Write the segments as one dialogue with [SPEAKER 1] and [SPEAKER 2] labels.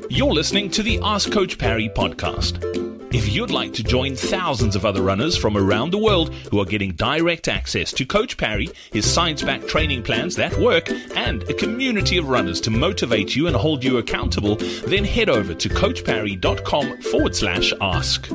[SPEAKER 1] You're listening to the Ask Coach Parry podcast. If you'd like to join thousands of other runners from around the world who are getting direct access to Coach Parry, his science-backed training plans that work, and a community of runners to motivate you and hold you accountable, then head over to coachparry.com/ask.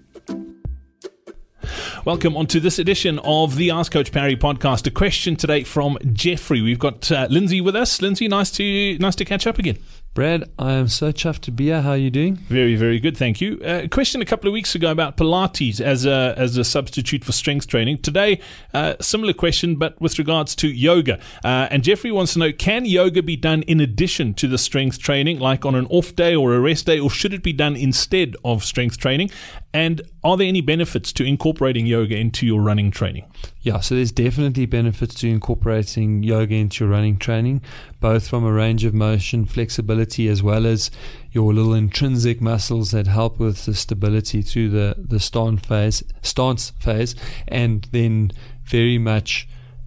[SPEAKER 1] Welcome on to this edition of the Ask Coach Parry podcast. A question today from Jeffrey. We've got Lindsay with us. Lindsay, nice to catch up again.
[SPEAKER 2] Brad, I am so chuffed to be here. How are you doing?
[SPEAKER 1] Very, very good, thank you. A question a couple of weeks ago about Pilates as a substitute for strength training. Today, similar question, but with regards to yoga. And Jeffrey wants to know, can yoga be done in addition to the strength training, like on an off day or a rest day, or should it be done instead of strength training? And are there any benefits to incorporating yoga into your running training?
[SPEAKER 2] Yeah, so there's definitely benefits to incorporating yoga into your running training, both from a range of motion, flexibility, as well as your little intrinsic muscles that help with the stability through the stance phase, and then very much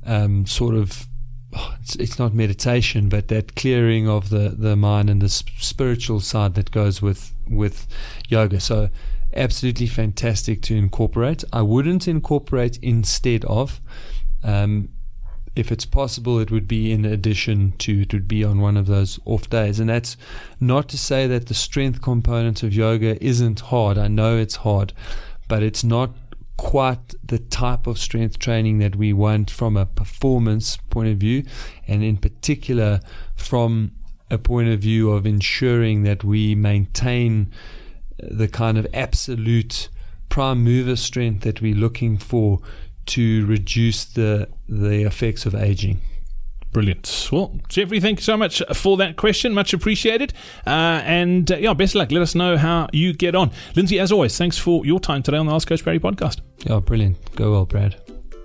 [SPEAKER 2] it's not meditation, but that clearing of the mind and the spiritual side that goes with yoga. So absolutely fantastic to incorporate. I wouldn't incorporate instead of. If it's possible, it would be in addition to, it would be on one of those off days. And that's not to say that the strength component of yoga isn't hard. I know it's hard, but it's not quite the type of strength training that we want from a performance point of view, and in particular from a point of view of ensuring that we maintain the kind of absolute prime mover strength that we're looking for to reduce the effects of aging.
[SPEAKER 1] Brilliant. Well, Jeffrey, thank you so much for that question. Much appreciated. And best of luck. Let us know how you get on. Lindsay, as always, thanks for your time today on the Ask Coach Parry podcast.
[SPEAKER 2] Yeah, brilliant. Go well, Brad.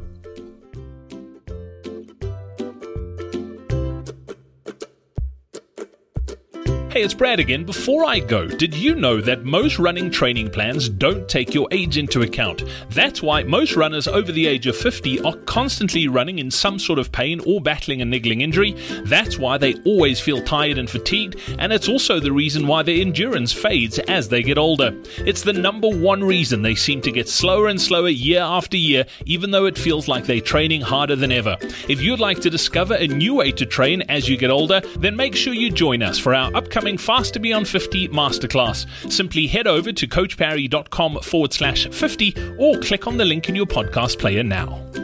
[SPEAKER 1] Hey, it's Brad again. Before I go, did you know that most running training plans don't take your age into account? That's why most runners over the age of 50 are constantly running in some sort of pain or battling a niggling injury. That's why they always feel tired and fatigued, and it's also the reason why their endurance fades as they get older. It's the number one reason they seem to get slower and slower year after year, even though it feels like they're training harder than ever. If you'd like to discover a new way to train as you get older, then make sure you join us for our upcoming Faster Beyond 50 Masterclass. Simply head over to coachparry.com/50 or click on the link in your podcast player now.